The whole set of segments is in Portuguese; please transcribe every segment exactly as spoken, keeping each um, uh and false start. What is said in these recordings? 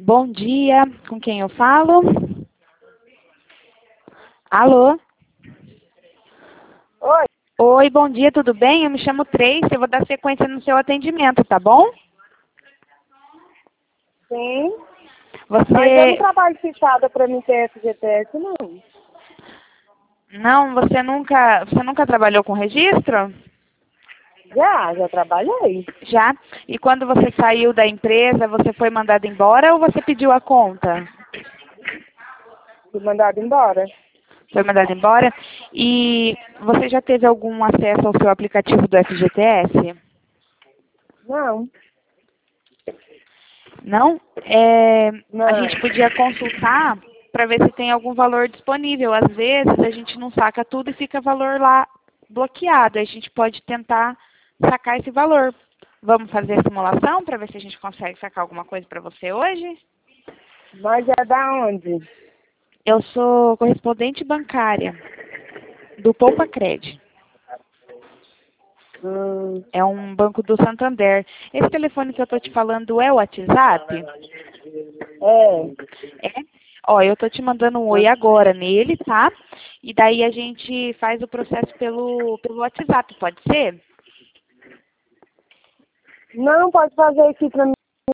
Bom dia, com quem eu falo? Alô? Oi. Oi, bom dia, tudo bem? Eu me chamo Tracy, eu vou dar sequência no seu atendimento, tá bom? Sim. Você... Mas eu não trabalho fechada para mim ter F G T S, não. Não, você nunca, você nunca trabalhou com registro? Já, já trabalhei. Já? E quando você saiu da empresa, você foi mandado embora ou você pediu a conta? Fui mandado embora. Foi mandado embora? E você já teve algum acesso ao seu aplicativo do F G T S? Não. Não? É, Não. a gente podia consultar para ver se tem algum valor disponível. Às vezes a gente não saca tudo e fica valor lá bloqueado. Aí a gente pode tentar sacar esse valor. Vamos fazer a simulação para ver se a gente consegue sacar alguma coisa para você hoje? Mas é da onde? Eu sou correspondente bancária do Poupa Cred. Hum, É um banco do Santander. Esse telefone que eu estou te falando é o WhatsApp? é. É? Ó, eu tô te mandando um oi agora nele, tá? E daí a gente faz o processo pelo, pelo WhatsApp, pode ser? Não, pode fazer aqui para mim.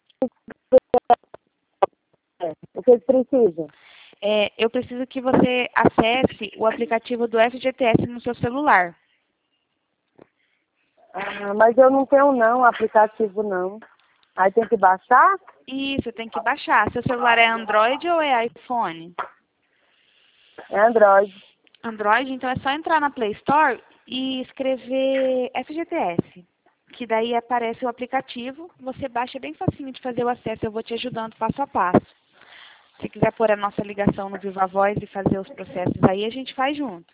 O que precisa? É, eu preciso que você acesse o aplicativo do F G T S no seu celular. Ah, mas eu não tenho não, aplicativo não. Aí tem que baixar? Isso, tem que baixar. Seu celular é Android ou é iPhone? É Android. Android, então é só entrar na Play Store e escrever F G T S. Que daí aparece o aplicativo, você baixa, é bem facinho de fazer o acesso, eu vou te ajudando passo a passo. Se quiser pôr a nossa ligação no Viva Voz e fazer os processos aí, a gente faz junto.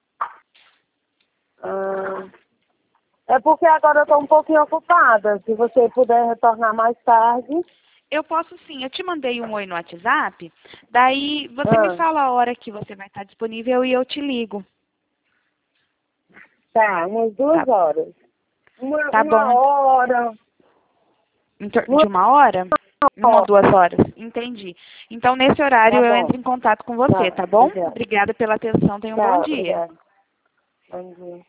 Ah, é porque agora eu estou um pouquinho ocupada. Se você puder retornar mais tarde. Eu posso sim, eu te mandei um oi no WhatsApp, daí você me Ah, fala a hora que você vai estar disponível e eu te ligo. tá, umas duas Tá, horas. Uma, tá uma bom, hora. em torno de Uma uma hora? Uma ou hora. duas horas, entendi. Então, nesse horário Tá eu bom. entro em contato com você, Tá, tá bom? obrigada. Obrigada pela atenção, tenha um bom Tá, dia. obrigada. Bom dia.